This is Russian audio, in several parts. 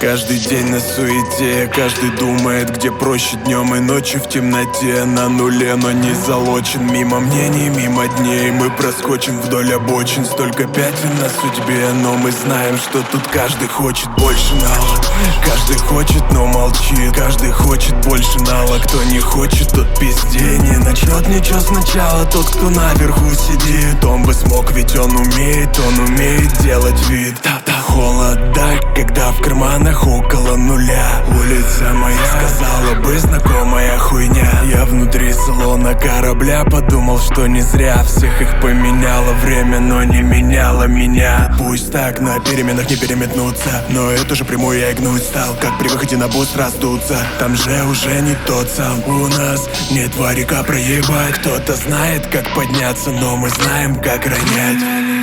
Каждый день на суете, каждый думает, где проще днем и ночью в темноте. На нуле, но не залочен. Мимо мнений, мимо дней мы проскочим вдоль обочин. Столько пятен на судьбе, но мы знаем, что тут каждый хочет больше нала. Каждый хочет, но молчит. Каждый хочет больше нала. Кто не хочет, тот пизде не начнет ничего сначала. Тот, кто наверху сидит, он бы смог, ведь он умеет делать вид. Холода, когда в карманах около нуля. Улица моя, сказала бы знакомая хуйня. Я внутри салона корабля подумал, что не зря всех их поменяло время, но не меняло меня. Пусть так, на переменах не переметнуться, но эту же прямую я и гнуть стал. Как при выходе на буст раздуться, там же уже не тот сам. У нас нет варика проебать. Кто-то знает, как подняться, но мы знаем, как ронять.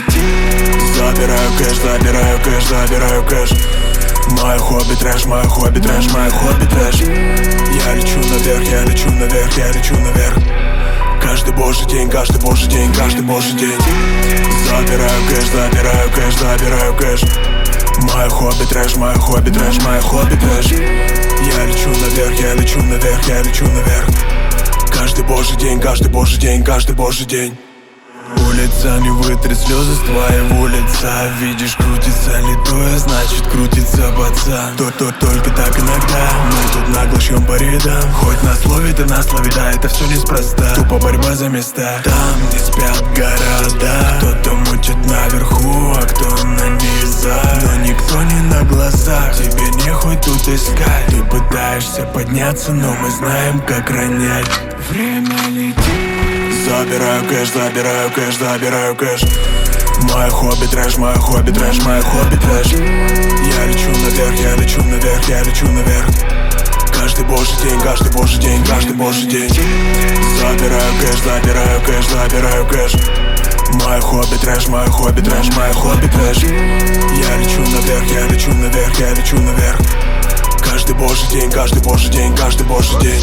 Забираю кэш, забираю кэш, забираю кэш. Мое хобби трэш, мое хобби трэш, мое хобби трэш. Я лечу наверх, я лечу наверх, я лечу наверх. Каждый божий день, каждый божий день, каждый божий день. Забираю кэш, забираю кэш, забираю кэш. Мое хобби трэш, мое хобби трэш, мое хобби трэш. Я лечу наверх, я лечу наверх, я лечу наверх. Каждый божий день, каждый божий день, каждый божий день. Улица, не вытри слезы с твоего лица. Видишь, крутится литое, значит крутится пацан. Только так иногда мы тут нагло шьем по рядам. Хоть нас ловит и нас ловит, да, это все неспроста. Тупо борьба за места. Там не спят города. Кто-то мутит наверху, а кто на низах. Но никто не на глазах, тебе нехуй тут искать. Ты пытаешься подняться, но мы знаем, как ронять. Время летит. Забираю кэш, забираю кэш, забираю кэш. Мое хобби трэш, мое хобби трэш, мое хобби трэш. Я лечу наверх, я лечу наверх, я лечу наверх. Каждый божий день, каждый божий день, каждый божий день. Забираю кэш, забираю кэш, забираю кэш. Мое хобби трэш, мое хобби трэш, мое хобби трэш. Я лечу наверх, я лечу наверх, я лечу наверх. Каждый божий день, каждый божий день, каждый божий день.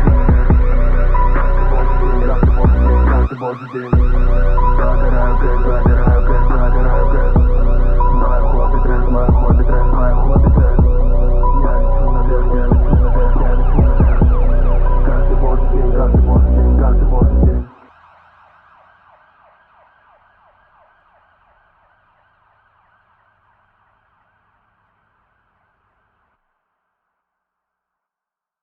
Забираю кэш,